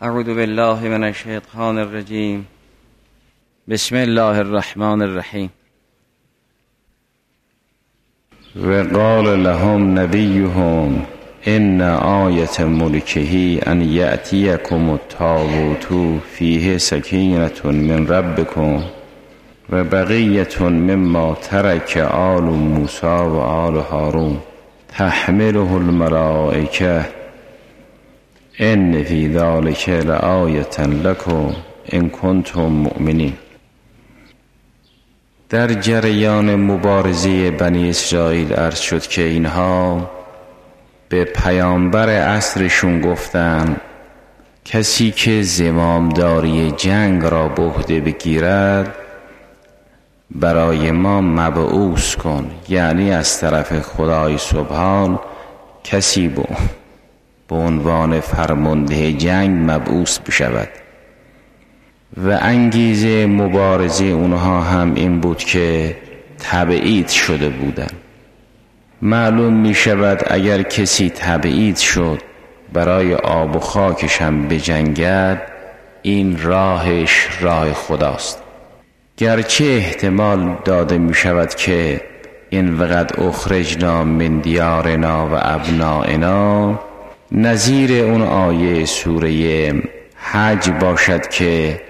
اعوذ بالله من الشیطان الرجیم. بسم الله الرحمن الرحیم. وقال لهم نبیهم ان آیة ملکه ان یأتیکم التابوت فیه سکینة من ربکم و بقیة مما ترک آل موسی و آل هارون تحمله الملائکه ان فی ذلک لآیة لکم ان کنتم مؤمنین. در جریان مبارزه بنی اسرائیل عرض شد که اینها به پیامبر عصرشون گفتن کسی که زمامداری جنگ را به عهده بگیرد برای ما مبعوث کن، یعنی از طرف خدای سبحان کسی به عنوان فرمانده جنگ مبعوث بشود. و انگیزه مبارزه اونها هم این بود که تبعید شده بودن. معلوم می شود اگر کسی تبعید شد برای آب و خاکش هم بجنگد، این راهش راه خداست. گرچه احتمال داده می شود که این وقت اخرجنا من دیارنا و ابنائنا نظیر اون آیه سوره حج باشد که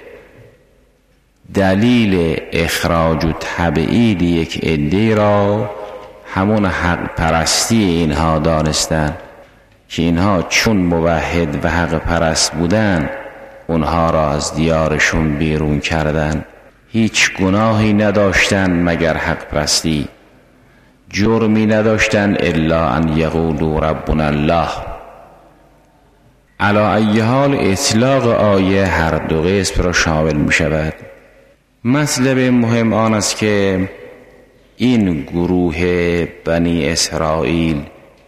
دلیل اخراج و تبعید یک عده را همون حق پرستی اینها دانستن که اینها چون موحد و حق پرست بودن اونها را از دیارشون بیرون کردن. هیچ گناهی نداشتن مگر حق پرستی، جرمی نداشتن الا ان یقولوا ربنا الله. علی ای حال اطلاق آیه هر دو قسم را شامل می شود. مطلب مهم آن است که این گروه بنی اسرائیل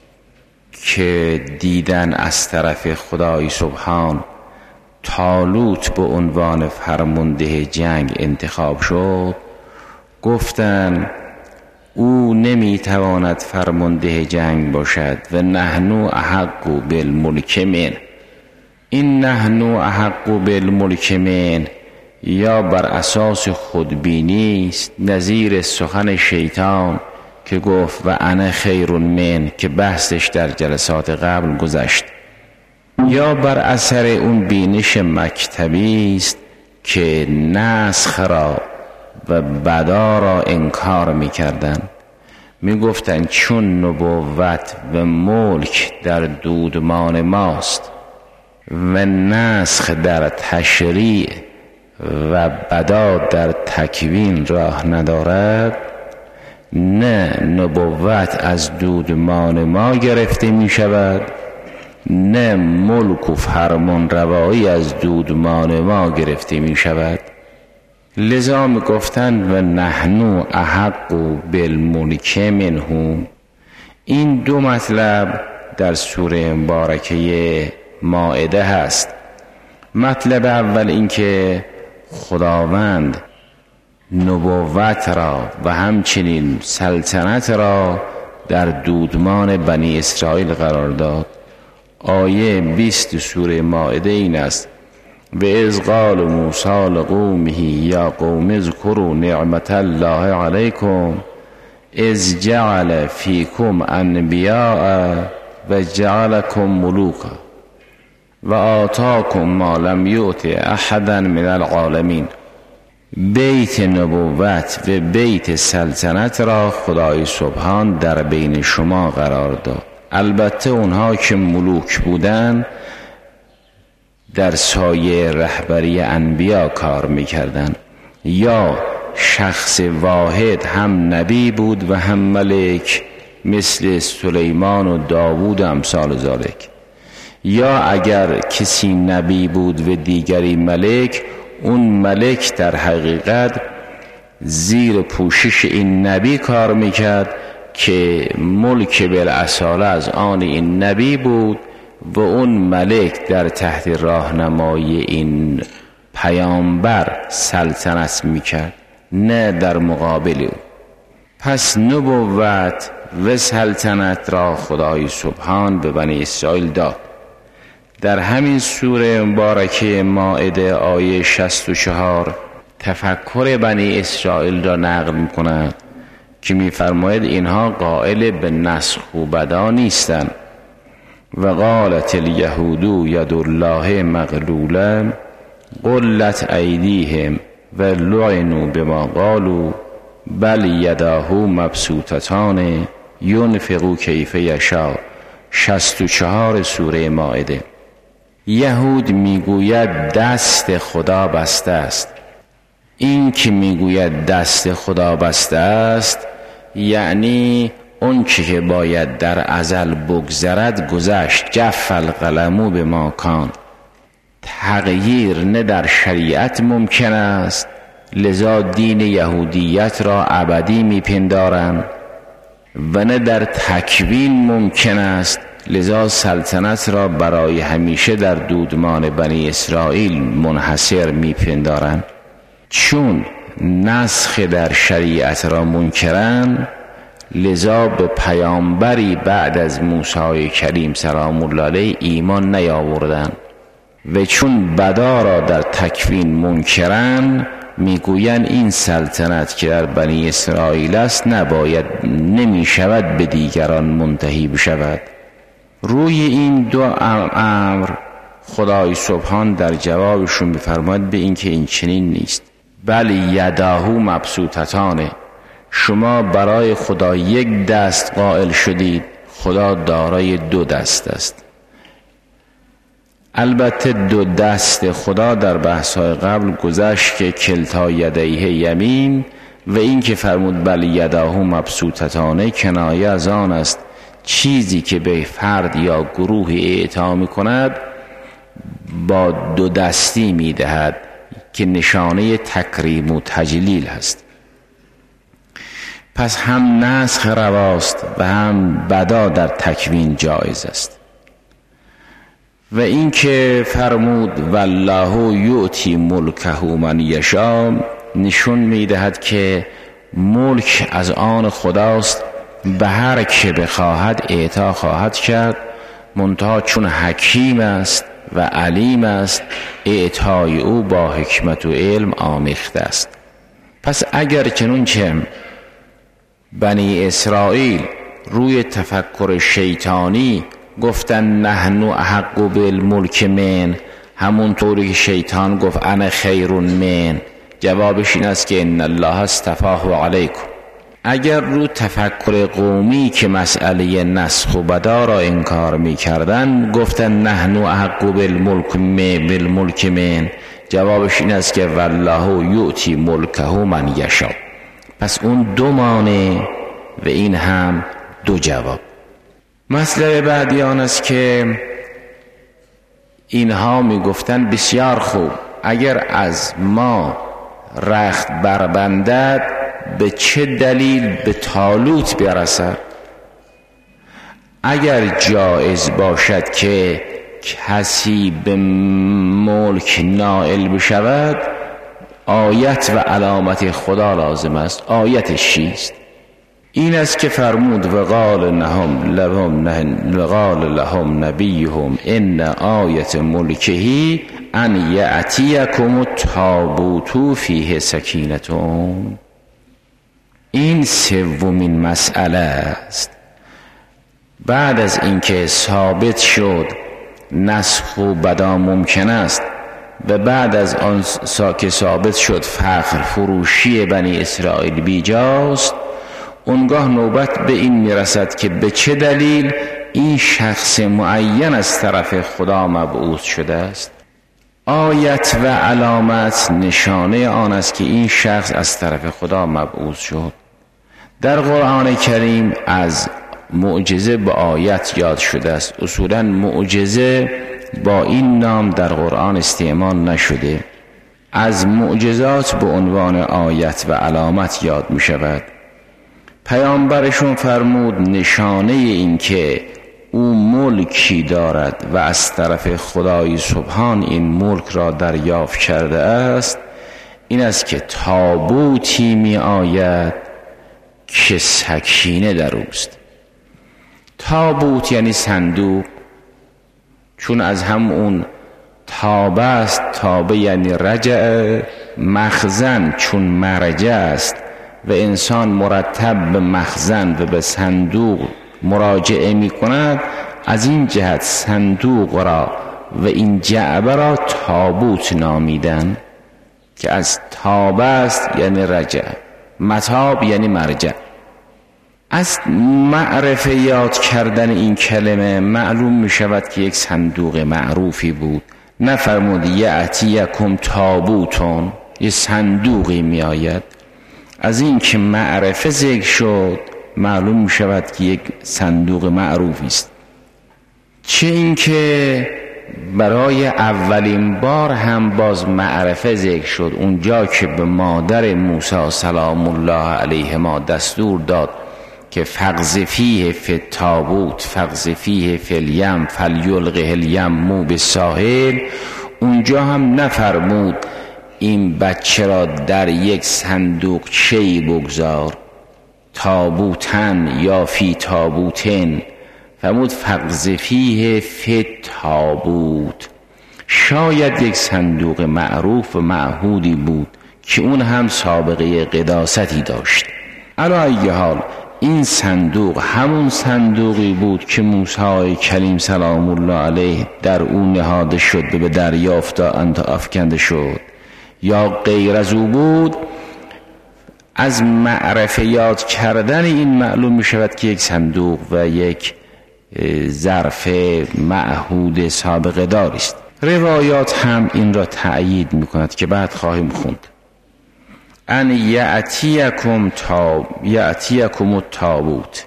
که دیدن از طرف خدای سبحان طالوت به عنوان فرمانده جنگ انتخاب شد، گفتند او نمیتواند فرمانده جنگ باشد و نحنو احق بالملک من. این نحنو احق بالملک من یا بر اساس خودبینی است، نظیر سخن شیطان که گفت و انا خیر من که بحثش در جلسات قبل گذشت، یا بر اثر اون بینش مکتبی است که نسخ را و بدا را انکار می‌کردند. می‌گفتند چون نبوت و ملک در دودمان ماست و نسخ در تشریع و بدا در تکوین راه ندارد، نه نبوت از دودمان ما گرفته می شود، نه ملک و فرمان روایی از دودمان ما گرفته می شود. لذا می گفتند و نحنو احق بالملک منهم. این دو مطلب در سوره مبارکه مائده هست. مطلب اول این که خداوند نبوت را و همچنین سلطنت را در دودمان بنی اسرائیل قرار داد. آیه 20 سوره مائده این است: و اذ قال موسی لقومه یا قوم اذکروا نعمت الله علیکم اذ جعل فیکم انبیاء و جعلکم ملوکا و آتاکم ما لم یؤت احدا من العالمین. بیت نبوت و بیت سلطنت را خدای سبحان در بین شما قرار داد. البته اونها که ملوک بودن در سایه رهبری انبیا کار میکردن، یا شخص واحد هم نبی بود و هم ملک مثل سلیمان و داوود و امثال ذالک، یا اگر کسی نبی بود و دیگری ملک، اون ملک در حقیقت زیر پوشش این نبی کار میکرد که ملک بالاصاله از آن این نبی بود و اون ملک در تحت راهنمایی این پیامبر سلطنت میکرد، نه در مقابل او. پس نبوت و سلطنت را خدای سبحان به بنی اسرائیل داد. در همین سوره مبارکه مائده آیه 64 تفکر بنی اسرائیل را نقل می‌کند که می‌فرماید اینها قائل به نسخ و بدا نیستند. و قالت الیهود ید الله مغلوله غلت ایدیهم و لعنوا بما قالوا بل یداه مبسوطتان ینفق کیف یشاء. 64 سوره مائده. یهود میگوید دست خدا بسته است. این که میگوید دست خدا بسته است یعنی اون که باید در ازل بگذرد گذشت. جف القلم بما کان. تغییر نه در شریعت ممکن است، لذا دین یهودیت را ابدی میپندارند، و نه در تکوین ممکن است، لذا سلطنت را برای همیشه در دودمان بنی اسرائیل منحصر میپندارند. چون نسخ در شریعت را منکرند، لذا به پیامبری بعد از موسی کریم سلام الله علیه ایمان نیاوردند، و چون بدا را در تکوین منکرند میگویند این سلطنت که در بنی اسرائیل است نمی شود به دیگران منتهی بشود. روی این دو امر خدای سبحان در جوابشون بفرماید به این که این چنین نیست. بل یداه مبسوطتانه. شما برای خدا یک دست قائل شدید، خدا دارای دو دست است. البته دو دست خدا در بحث‌های قبل گذشت که کلتا یدیه یمین، و این که فرمود بل یداه مبسوطتانه کنایه از آن است چیزی که به فرد یا گروهی اعطا می‌کند با دو دستی می‌دهد که نشانه تکریم و تجلیل هست. پس هم نسخ رواست و هم بدا در تکوین جایز است. و این که فرمود والله یؤتی ملکه من یشاء نشون میدهد که ملک از آن خداست، به هر که بخواهد اعطا خواهد کرد، منتها چون حکیم است و علیم است اعطای او با حکمت و علم آمیخته است. پس اگر چنانچه بنی اسرائیل روی تفکر شیطانی گفتن نحن احق بالملک من، همونطوری که شیطان گفت انا خیر من، جوابش این است که ان الله اصطفاه علیکم. اگر رو تفکر قومی که مسئله نسخ و بدا را انکار می کردن گفتن نحن احق بالملک من، جوابش این است که والله یؤتی ملکه من یشاء. پس اون دو معنی و این هم دو جواب. مسئله بعدی آن است که اینها می گفتن بسیار خوب، اگر از ما رخت بربندد به چه دلیل به طالوت برسد؟ اگر جایز باشد که کسی به ملک نائل بشود آیت و علامت خدا لازم است. آیتش چیست؟ این است که فرمود وقال لهم نبیهم ان آیت ملکه ان یأتیکم التابوت فیه سکینتون. این سومین مسئله است. بعد از اینکه ثابت شد نسخ و بدا ممکن است و بعد از آن که ثابت شد فخر فروشی بنی اسرائیل بیجاست، اونگاه نوبت به این میرسد که به چه دلیل این شخص معین از طرف خدا مبعوث شده است. آیت و علامت نشانه آن است که این شخص از طرف خدا مبعوث شد. در قرآن کریم از معجزه به آیت یاد شده است. اصولا معجزه با این نام در قرآن استعمال نشده. از معجزات به عنوان آیت و علامت یاد می شود. پیامبرشون فرمود نشانه این که او ملکی دارد و از طرف خدای سبحان این ملک را دریافت کرده است این است که تابوتی می آید که سکینه در اوست. تابوت یعنی صندوق، چون از هم اون تابه است، تابه یعنی رجع، مخزن چون مرجع است و انسان مرتب به مخزن و به صندوق مراجعه می کند، از این جهت صندوق را و این جعبه را تابوت نامیدن که از تابه است یعنی رجع، متاب یعنی مرجع. از معرفه یاد کردن این کلمه معلوم می شود که یک صندوق معروفی بود. نفرمود یأتیکم تابوتون، یه صندوقی می آید. از این که معرفه ذکر شد معلوم می شود که یک صندوق معروفی است. چه این که برای اولین بار هم باز معرفه ذکر شد، اونجا که به مادر موسی سلام الله علیه ما دستور داد که فقذفیه فی التابوت فقذفیه فی الیم فلیلقه الیم بالساحل، اونجا هم نفرمود این بچه را در یک صندوق چی بگذار، تابوتن یا فی تابوتن، فرمود فقذفیه فی التابوت. شاید یک صندوق معروف و معهودی بود که اون هم سابقه قداستی داشت. علی ای حال این صندوق همون صندوقی بود که موسی کلیم سلام الله علیه در اون نهاده شد و به دریا افکنده شد، یا غیر از او بود. از معرفه یاد کردن این معلوم می شود که یک صندوق و یک ظرف معهود سابقه داری است. روایات هم این را تأیید می کند که بعد خواهیم خوند. ان یأتیکم التابوت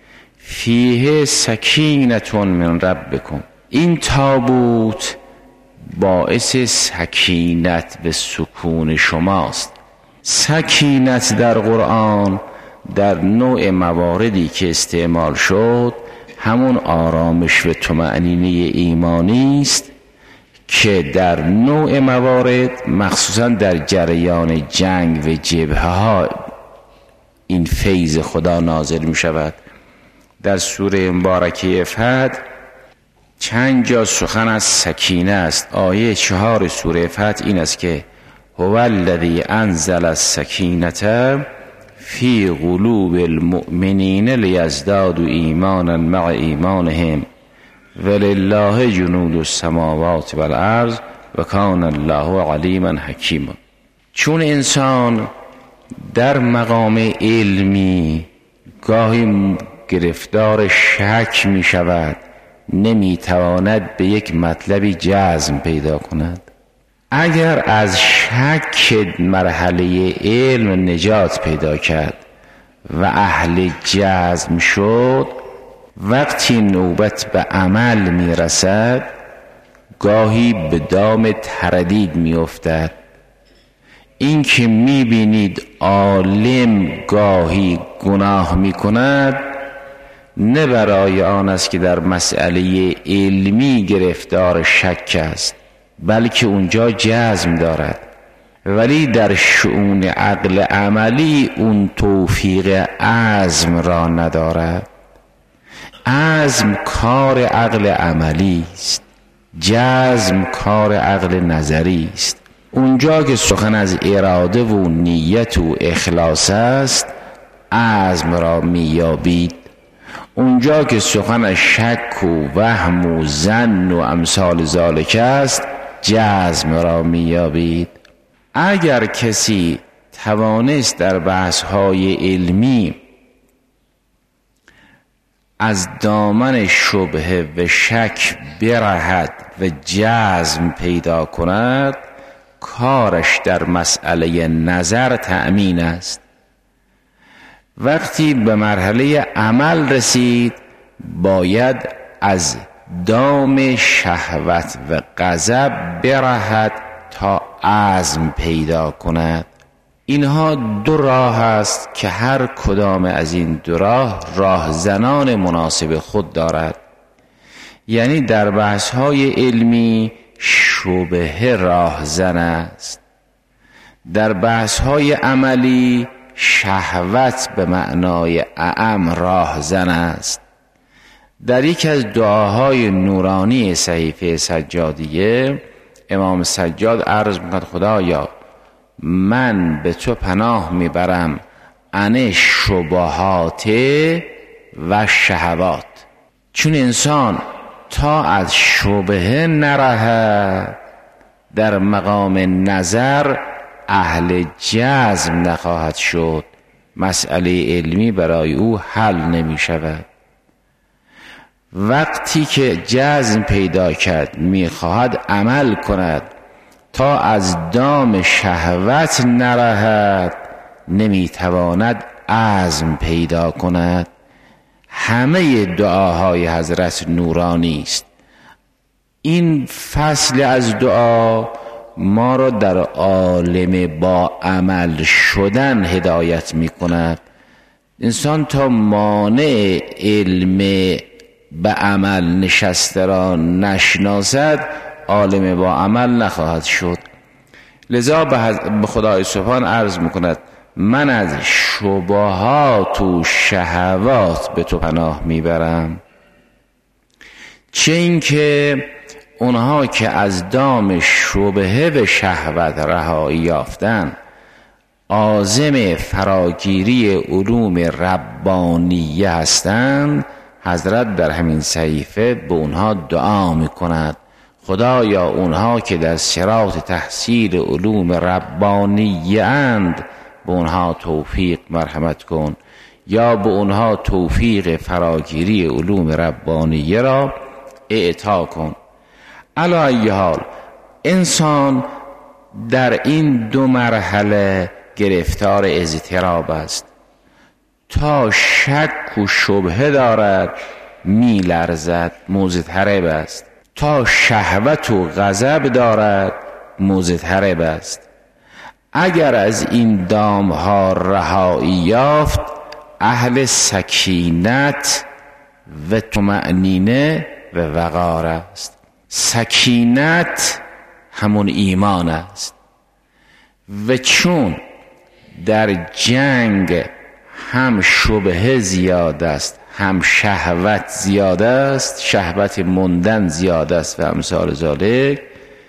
فیه سکینة من ربکم. این تابوت باعث سکینت و سکون شماست. سکینت در قرآن در نوع مواردی که استعمال شد همون آرامش و طمأنینه ایمانی است که در نوع موارد مخصوصا در جریان جنگ و جبهه ها این فیض خدا نازل می شود. در سوره مبارکه فتح چند جا سخن از سکینه است. آیه 4 سوره فتح این است که هو الذی انزل السکینة فی قلوب المؤمنین لیزدادوا ایمانا مع ایمانهم ولله جنود السماوات والارض و کان الله علیما حکیما. چون انسان در مقام علمی گاهی گرفتار شک می شود، نمی تواند به یک مطلبی جزم پیدا کند. اگر از شک مرحله علم نجات پیدا کرد و اهل جزم شد، وقتی نوبت به عمل می رسد گاهی به دام تردید می افتد. این که می بینید عالم گاهی گناه می کند نه برای آن است که در مسئله علمی گرفتار شک است، بلکه اونجا جزم دارد، ولی در شؤون عقل عملی اون توفیق عزم را ندارد. عزم کار عقل عملی است، جزم کار عقل نظری است. اونجا که سخن از اراده و نیت و اخلاص است عزم را میابید. اونجا که سخن از شک و وهم و ظن و امثال ذالک است جزم را میابید. اگر کسی توانست در بحث‌های علمی از دامن شبهه و شک برهد و جزم پیدا کند، کارش در مسئله نظر تأمین است. وقتی به مرحله عمل رسید باید از دام شهوت و غضب برهد تا عزم پیدا کند. اینها دو راه است که هر کدام از این دو راه زنان مناسب خود دارد. یعنی در بحث‌های علمی شبهه راه زن است، در بحث‌های عملی شهوت به معنای اعم راه زن است، در یکی از دعاهای نورانی صحیفه سجادیه امام سجاد عرض میکند خدایا من به تو پناه میبرم عن شبهات و شهوات. چون انسان تا از شبهه نرهد در مقام نظر اهل جزم نخواهد شد، مسئله علمی برای او حل نمی شود. وقتی که جزم پیدا کرد میخواهد عمل کند، تا از دام شهوت نرهد نمیتواند عزم پیدا کند. همه دعاهای حضرت نورانی است. این فصل از دعا ما را در عالم با عمل شدن هدایت می کند. انسان تا مانع علم به عمل نشسته را نشناسد عالم با عمل نخواهد شد. لذا به خدای سبحان عرض میکند من از شبهات و شهوات به تو پناه میبرم. چه این که اونها که از دام شبهه به شهوت رهایی یافتن عازم فراگیری علوم ربانیه هستند، حضرت در همین صحیفه به اونها دعا میکند خدایا اونها که در صراط تحصیل علوم ربانیه اند به اونها توفیق مرحمت کن، یا به اونها توفیق فراگیری علوم ربانیه را اعطا کن. علی ای حال انسان در این دو مرحله گرفتار اضطراب است. تا شک و شبهه دارد میلرزد، مضطرب است. تا شهوت و غضب دارد مضطرب است. اگر از این دام ها رهایی یافت اهل سکینت و طمأنینه و وقار است. سکینت همون ایمان است و چون در جنگ هم شبهه زیاد است هم شهوت زیاد است، شهوت مندن زیاد است و امثال ذالک،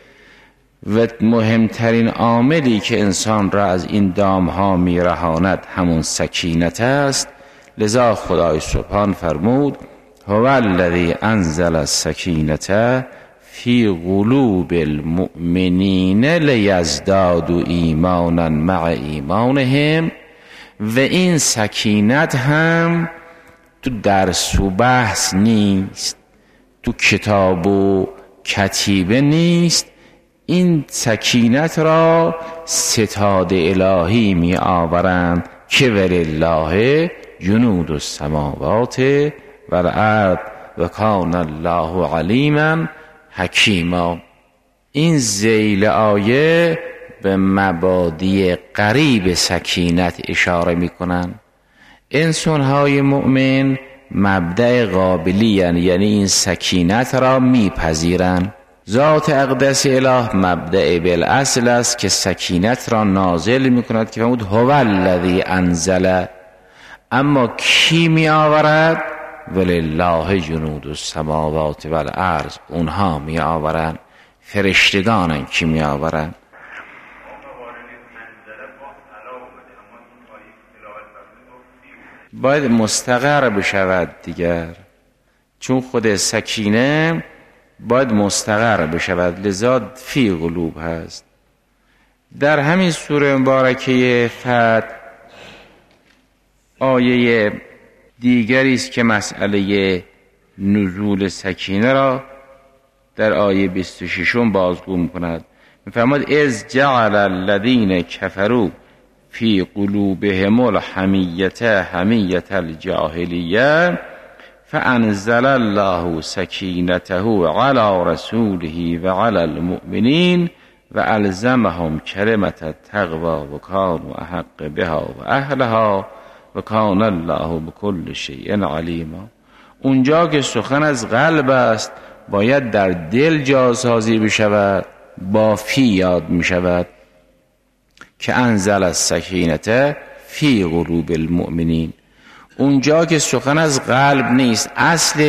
و مهمترین عاملی که انسان را از این دام ها میرهاند همون سکینت است. لذا خدای سبحان فرمود هو الذی انزل السکینة فی قلوب المؤمنین لیزدادوا ایمانا مع ایمانهم. و این سکینت هم تو درس و بحث نیست، تو کتاب و کتیبه نیست. این سکینت را ستاد الهی می آورند که ولله جنود السماوات والارض و کان الله علیما حکیما. این ذیل آیه به مبادی قریب سکینت اشاره می کنند. انسان‌های مؤمن مبدأ قابلی‌اند، یعنی این سکینت را میپذیرند. ذات اقدس اله مبدأ بالاصل است که سکینت را نازل میکند که فرمود هو الذی انزل. اما کی می آورد؟ ولله جنود السماوات والارض. اونها می آورند، فرشتگانند که می آورند. باید مستقر بشود دیگر، چون خود سکینه باید مستقر بشود، لذا فی قلوب هست. در همین سوره مبارکه فتح آیه دیگری است که مسئله نزول سکینه را در آیه 26 بازگو می‌کند. می‌فرماید اذ جعل الذین کفروا فی قلوبهم الحمیة حمیة الجاهلیه فانزل الله سکینته علی رسوله و علی المؤمنین و الزمهم کلمة التقوی و کانوا احق بها و اهلها و کان الله بكل شیء علیما. اونجا که سخن از قلب است باید در دل جاسازی بشود، با فی یاد می شود که انزل السکینة فی قلوب المؤمنین. اونجا که سخن از قلب نیست، اصل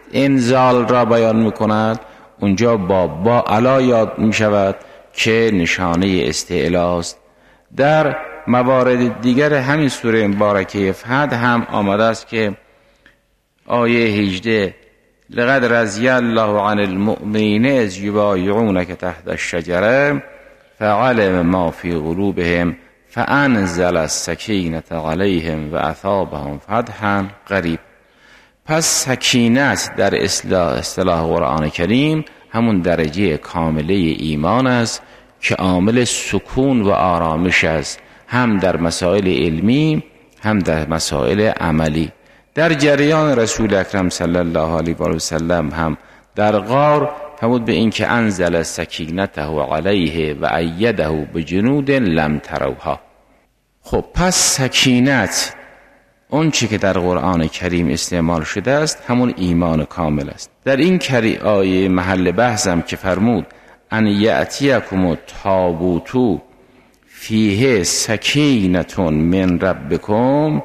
انزال را بیان میکند، اونجا با علا یاد میشود که نشانه استعلاست. در موارد دیگر همین سوره مبارکه فتح هم آمده است که آیه 18 لقد رضی الله عن المؤمنین اذ یبایعونک تحت الشجره فعلم ما فی قلوبهم فانزل السکینة علیهم و اثابهم فتحا قریب. پس سکینت در اصطلاح قرآن کریم همون درجه کامله ایمان است که عامل سکون و آرامش است، هم در مسائل علمی هم در مسائل عملی. در جریان رسول اکرم صلی الله علیه و سلم هم در غار فرمود به این که انزل سکینته علیه و ایده بجنود لم تروها. خب پس سکینت اون چی که در قرآن کریم استعمال شده است همون ایمان کامل است. در این آیه محل بحثم که فرمود ان یأتیکم التابوت فیه سکینة من ربکم،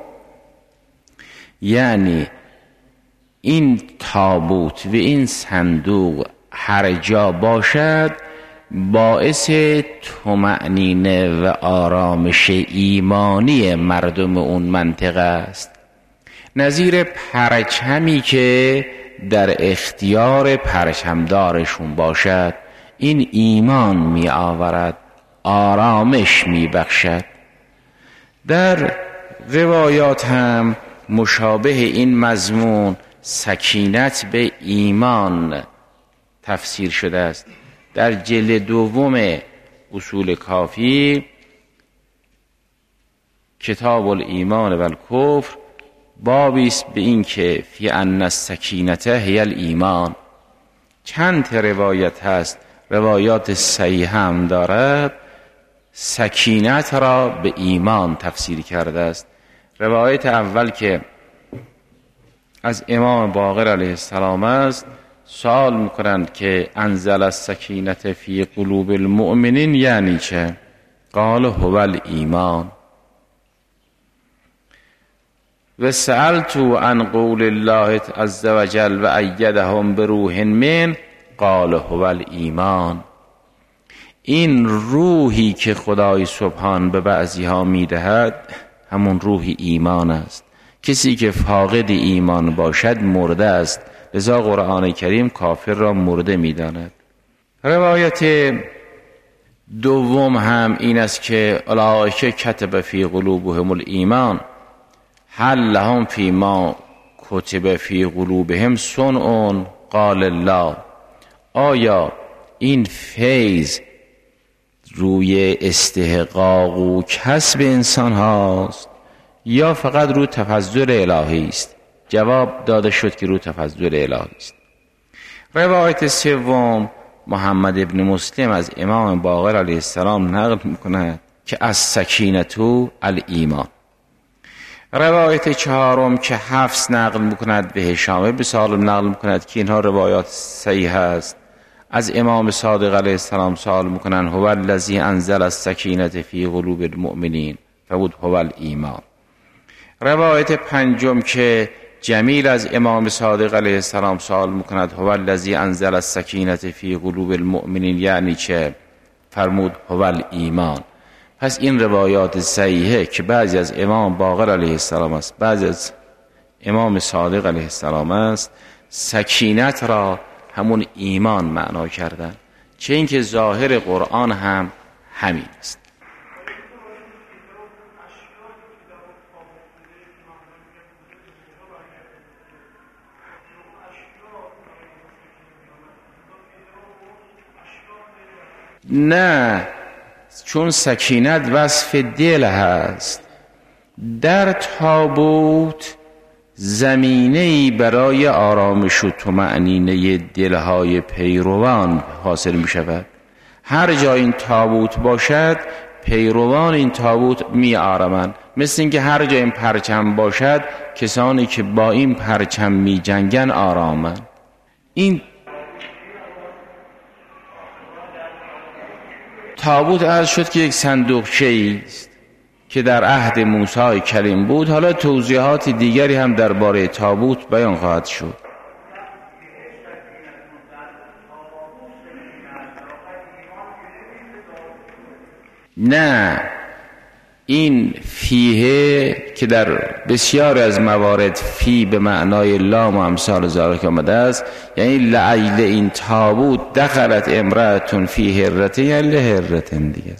یعنی این تابوت و این صندوق هر جا باشد باعث طمأنینه و آرامش ایمانی مردم اون منطقه است، نظیر پرچمی که در اختیار پرچمدارشون باشد. این ایمان می آورد، آرامش می بخشد. در روایات هم مشابه این مضمون سکینت به ایمان تفسیر شده است. در جلد دوم اصول کافی کتاب الایمان و الکفر بابی است به این که فی ان السکینة هی الایمان. چند روایت هست، روایات صحیح هم دارد، سکینت را به ایمان تفسیر کرده است. روایت اول که از امام باقر علیه السلام است، سوال میکنند که انزل السکینة فی قلوب المؤمنین یعنی چه؟ قال هو الایمان. و سألت عن قول الله عز وجل و ایدهم بروح من قال هو الایمان. این روحی که خدای سبحان به بعضی ها میدهد همون روح ایمان است. کسی که فاقد ایمان باشد مرده است، لذا قرآن کریم کافر را مرده میداند. روایت دوم هم این است که اولئک کتب فی قلوبهم الایمان هل لهم فی ما کتب فی قلوبهم صنع قال الله. آیا این فیض روی استحقاق و کسب انسان هاست یا فقط رو تفضل الهی است؟ جواب داده شد که رو تفضل الهی است. روایت سوم محمد ابن مسلم از امام باقر علیه السلام نقل میکند که از سکینتو الایمان. روایت چهارم که حفص نقل میکند و هشام بن سالم نقل میکند که اینها روایات صحیح است، از امام صادق علیه السلام سوال میکنند هو الذی انزل السکینة فی قلوب المؤمنین فبود هو الایمان. روایت پنجم که جمیل از امام صادق علیه السلام سوال میکند هو الذی انزل السکینة فی قلوب المؤمنین یعنی چه؟ فرمود هو الایمان. پس این روایات صحیحه که بعضی از امام باقر علیه السلام است، بعضی از امام صادق علیه السلام است، سکینت را همون ایمان معنا کردن، چه اینکه ظاهر قرآن هم همین است. نه، چون سکینت وصف دل هست. در تابوت زمینه‌ای برای آرامش و طمأنینه دلهای پیروان حاصل می شود. هر جا این تابوت باشد پیروان این تابوت می آرامند، مثل اینکه هر جا این پرچم باشد کسانی که با این پرچم می جنگن آرامند. این تابوت عرض شد که یک صندوقچه‌ای است که در عهد موسی کلیم بود. حالا توضیحات دیگری هم درباره تابوت بیان خواهد شد. نه، این فیه که در بسیار از موارد فی به معنای لام و امثال ذالک آمده است، یعنی لعیل این تابوت دخلت امرأتون فی هرته یا لهرته دیگه.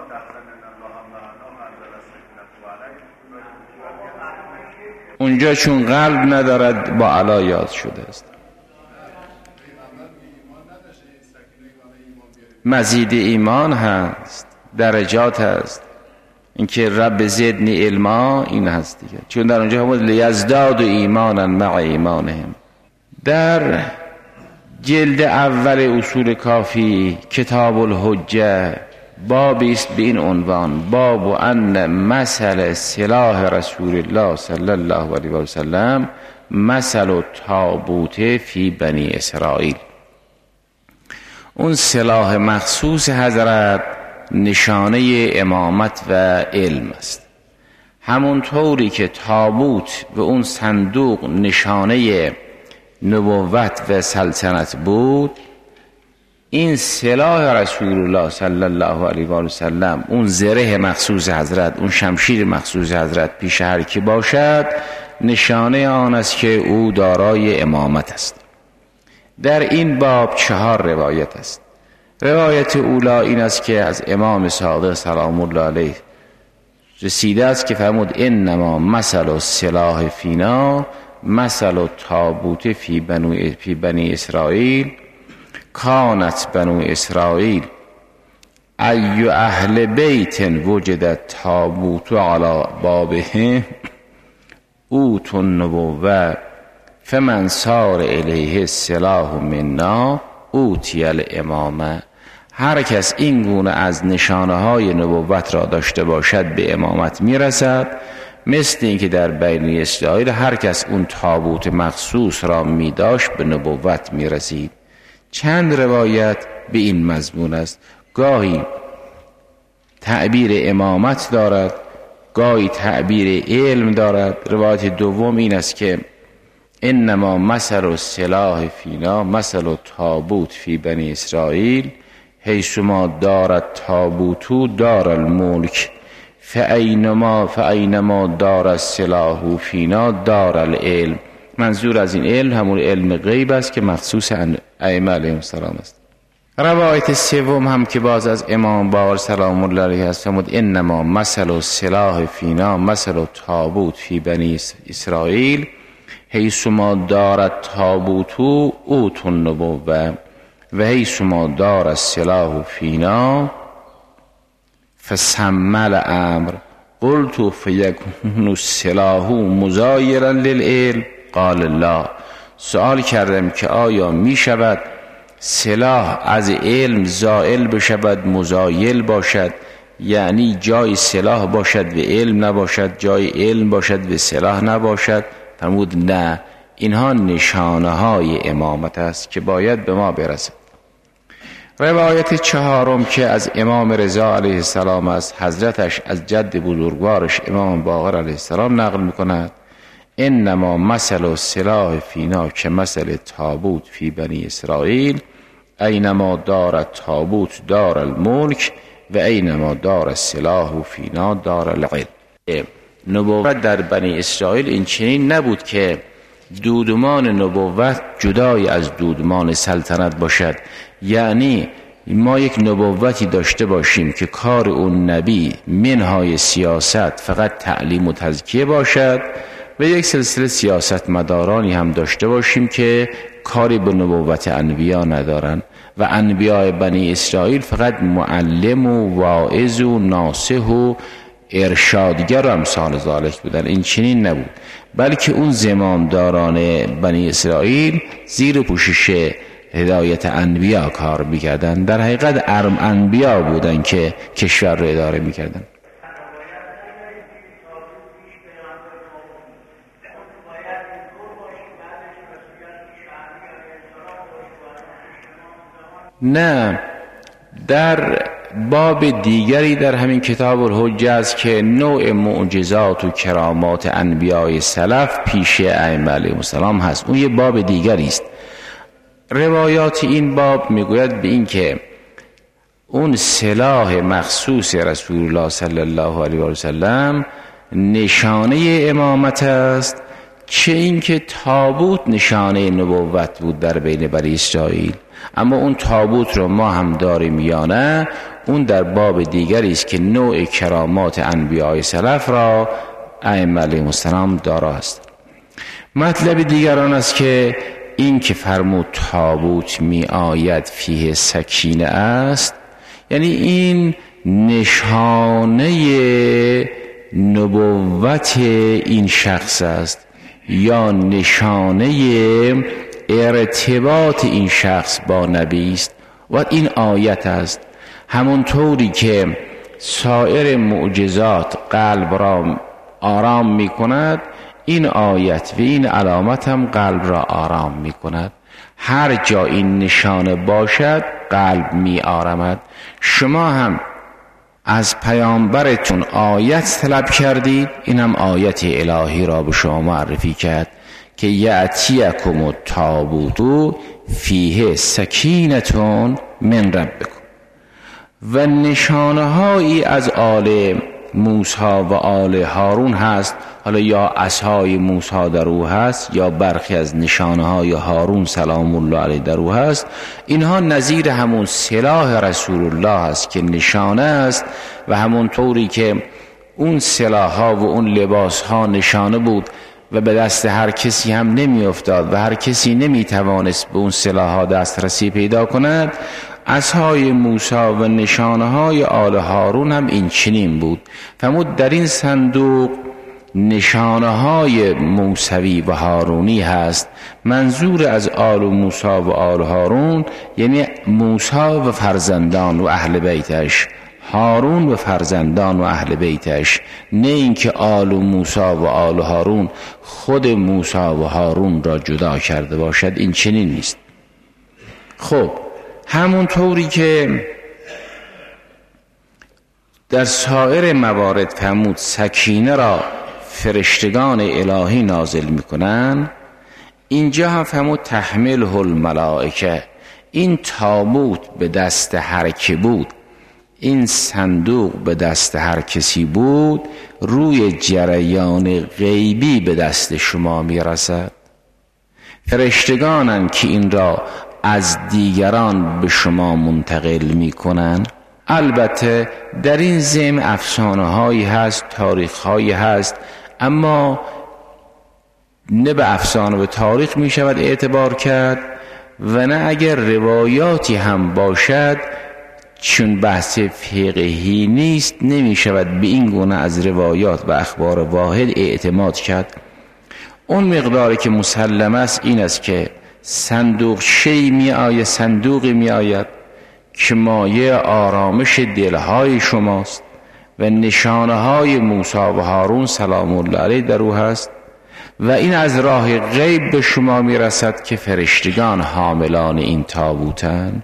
اونجا چون قلب ندارد با علا یاد شده است. مزید ایمان هست، درجات هست، اینکه رب زدنی علما این هست دیگه، چون در اونجا همون لیزداد ایمانا مع ایمانهم. در جلد اول اصول کافی کتاب الحجه بابی است به این عنوان: باب ان مثل سلاح رسول الله صلی الله علیه و سلم مثل تابوت فی بنی اسرائیل. اون سلاح مخصوص حضرت نشانه امامت و علم است، همونطوری که تابوت و اون صندوق نشانه نبوت و سلطنت بود، این سلاح رسول الله صلی الله علیه و سلم، اون زره مخصوص حضرت، اون شمشیر مخصوص حضرت پیش هر کی باشد نشانه آن است که او دارای امامت است. در این باب 4 روایت است. روایت اولا این است که از امام صادق سلام الله علیه رسیده است که فرمود: انما مثل السلاح فینا مثل التابوت فی بنی اسرائیل کانت بنو اسرائیل ای اهل بیت وجد تابوت علی بابه اوت النبوه فمن سار الیه السلاح منا اوتی الامامه. هر کس این گونه از نشانه های نبوت را داشته باشد به امامت میرسد، مثل این که در بنی اسرائیل هر کس اون تابوت مخصوص را میداشت به نبوت میرسید. چند روایت به این مضمون است، گاهی تعبیر امامت دارد، گاهی تعبیر علم دارد. روایت دوم این است که انما مثل السلاح فینا مثل التابوت فی بنی اسرائیل حیثما دارد تابوتو دار الملک فاینما دار السلاح فینا دار العلم. منظور از این علم همون علم غیب است که مخصوص ائمه علیهم السلام است. روایت سوم هم که باز از امام باقر سلام الله علیه است، فرمود انما مثل السلاح فینا مثل التابوت فی بنی اسرائیل حیثما دارد تابوتو اوت النبوه و حیثما دار السلاح فینا فسمل امر قلت فیکون السلاح مزایرا للعلم قال الله. سوال کردم که آیا می شود سلاح از علم زائل بشود مزایل باشد، یعنی جای سلاح باشد و علم نباشد، جای علم باشد و سلاح نباشد؟ فرمود نه، اینها نشانه های امامت است که باید به ما برسد. روایت چهارم که از امام رضا علیه السلام است، حضرتش از جد بزرگوارش امام باقر علیه السلام نقل میکند: انما مثل السلاح فینا که مثل تابوت فی بنی اسرائیل اینما دار تابوت دار الملک و اینما دار السلاح فینا دار العلم. نبوت در بنی اسرائیل این چنین نبود که دودمان نبوت جدای از دودمان سلطنت باشد، یعنی ما یک نبوتی داشته باشیم که کار اون نبی منهای سیاست فقط تعلیم و تزکیه باشد و یک سلسله سیاست مدارانی هم داشته باشیم که کاری به نبوت انبیا ندارن و انبیاء بنی اسرائیل فقط معلم و واعظ و ناصح و ارشادگر و امثال ذالک بودن. این چنین نبود، بلکه اون زمامداران بنی اسرائیل زیر پوشش هدایت انبیا کار میکردن، در حقیقت انبیا بودن که کشور رو اداره میکردن. نه، در باب دیگری در همین کتاب الحجه است که نوع معجزات و کرامات انبیاء سلف پیش ائمه علیهم السلام هست. اون یه باب دیگری است. روایات این باب میگوید به این که اون سلاح مخصوص رسول الله صلی الله علیه و سلم نشانه امامت است، چه اینکه تابوت نشانه نبوت بود در بین بنی اسرائیل. اما اون تابوت رو ما هم داریم یا نه، اون در باب دیگری است که نوع کرامات انبیاء سلف را ائمه علیهم السلام دارا است. مطلب دیگر آن است که این که فرمود تابوت می آید فیه سکینه است، یعنی این نشانه نبوت این شخص است یا نشانه ارتباط این شخص با نبی است و این آیت است. همونطوری که سایر معجزات قلب را آرام می کند، این آیت و این علامت هم قلب را آرام می کند. هر جا این نشانه باشد قلب می آرامد. شما هم از پیامبرتون آیت طلب کردید، این هم آیت الهی را به شما معرفی کرد که یأتیکم التابوت فیه سکینتون من ربکم. و نشانه هایی از آل موسی و آل هارون هست، حالا یا عصای موسی در او هست یا برخی از نشانه های هارون سلام الله علیه در او هست. اینها نظیر همون سلاح رسول الله است که نشانه است و همون طوری که اون سلاح ها و اون لباس ها نشانه بود و به دست هر کسی هم نمی افتاد و هر کسی نمی توانست به اون سلاح ها دسترسی پیدا کند، عصای موسی و نشانه های آل هارون هم این چنین بود. فرمود در این صندوق نشانه های موسوی و هارونی هست. منظور از آل موسی و آل هارون یعنی موسی و فرزندان و اهل بیتش، هارون و فرزندان و اهل بیتش، نه اینکه آل موسی و آل هارون خود موسی و هارون را جدا کرده باشد، این چنین نیست. خب همون طوری که در سایر موارد فرمود سکینه را فرشتگان الهی نازل میکنن، اینجا هم فرمود تحمله الملائکه. این تابوت به دست هر کی بود، این صندوق به دست هر کسی بود، روی جریان غیبی به دست شما میرسد. فرشتگانن که این را از دیگران به شما منتقل میکنن. البته در این ضمن افسانه هایی هست، تاریخ هایی هست، اما نه به افسانه و تاریخ می شود اعتبار کرد و نه اگر روایاتی هم باشد، چون بحث فقهی نیست نمی شود به این گونه از روایات و اخبار واحد اعتماد کرد. اون مقداری که مسلم است این است که صندوق شی می آید، صندوقی می آید که مایه آرامش دلهای شماست و نشانه های موسی و هارون سلام الله علیه در او هست و این از راه غیب به شما می رسد که فرشتگان حاملان این تابوتند.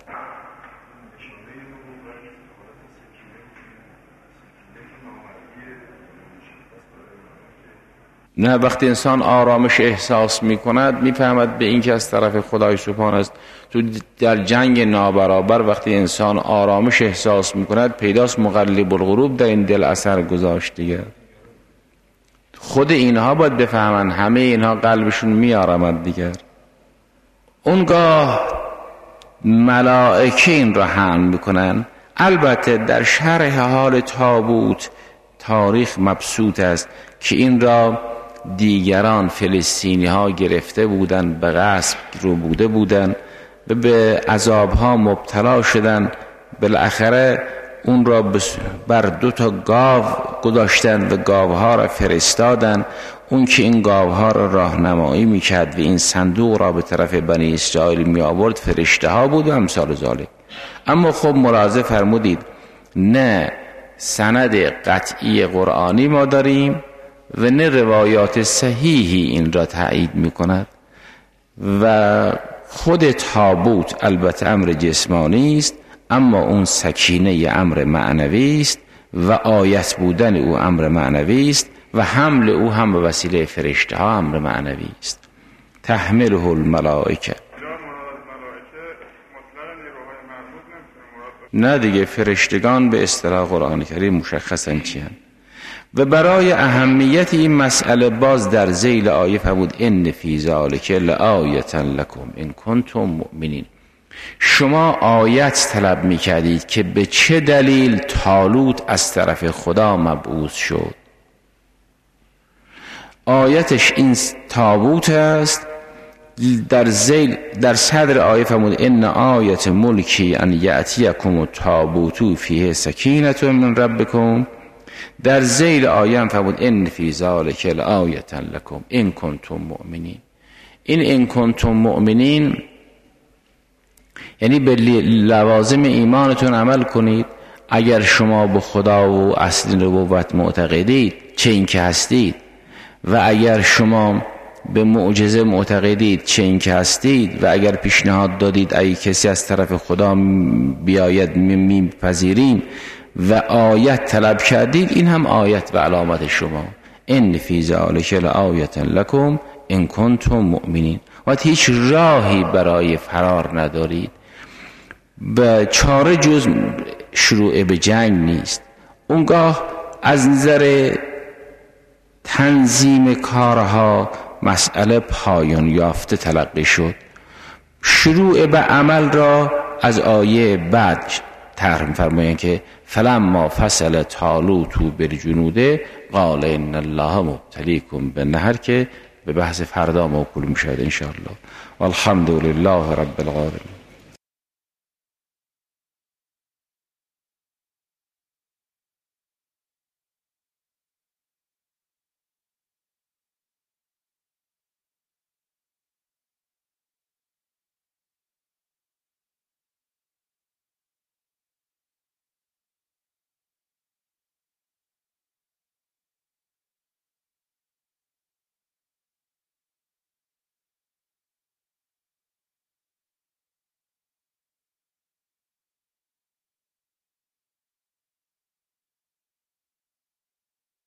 نه، وقتی انسان آرامش احساس می کند می فهمد به این که از طرف خدای سبحان است. تو در جنگ نابرابر وقتی انسان آرامش احساس می کند پیداست مقلب القلوب در این دل اثر گذاشت دیگه. خود اینها باید بفهمن، همه اینها قلبشون می آرامد دیگر. اونگاه ملائکه این را حمل می کنن. البته در شرح حال تابوت تاریخ مبسوط است که این را دیگران فلسطینی ها گرفته بودن، به غصب رو بوده بودن و به عذاب ها مبتلا شدن. بالاخره اون را بر 2 گاو گذاشتن و گاوها را فرستادن. اون که این گاوها را راهنمایی میکرد و این صندوق را به طرف بنی اسرائیل می آورد فرشته ها بود و امثال ذالک. اما خب ملاحظه فرمودید نه سند قطعی قرآنی ما داریم و نه روایات صحیحی این را تایید می کند و خود تابوت البته امر جسمانی است، اما اون سکینه امر معنوی است و آیت بودن او امر معنوی است و حمل او هم به وسیله فرشته ها امر معنوی است. تحمله الملائکه. نه دیگه، فرشتگان به اصطلاح قرآن کریم مشخصن چی هستند. و برای اهمیت این مسئله باز در ذیل آیه فرمود ان فی ذلک لآیة لکم ان کنتم مؤمنین. شما آیت طلب میکردید که به چه دلیل طالوت از طرف خدا مبعوث شد. آیتش این تابوت است. در صدر آیه فرمود ان آیت ملکی ان یأتیکم التابوت فیه سکینة من ربکم. در ذیل آیه هم فرمود ان فی ذلک لآیة لکم ان کنتم مؤمنین. این ان کنتم مؤمنین یعنی به لوازم ایمانتون عمل کنید. اگر شما به خدا و اصل نبوت معتقدید، چه این که هستید، و اگر شما به معجزه معتقدید، چه این که هستید، و اگر پیشنهاد دادید ای کسی از طرف خدا بیاید میپذیریم و آیت طلب کردید، این هم آیت و علامت شما. ان فی ذلک لآیة لکم ان کنتم مؤمنین. و هیچ راهی برای فرار ندارید. به چاره جز شروع به جنگ نیست. اونگاه از نظر تنظیم کارها مسئله پایان یافته تلقی شد. شروع به عمل را از آیه بعد طرح فرمایند که فلما فصل طالوت بالجنود قال ان الله مبتلیکم بالنهر، که به بحث فردا موکول میشد ان شاء الله. والحمد لله رب العالمین.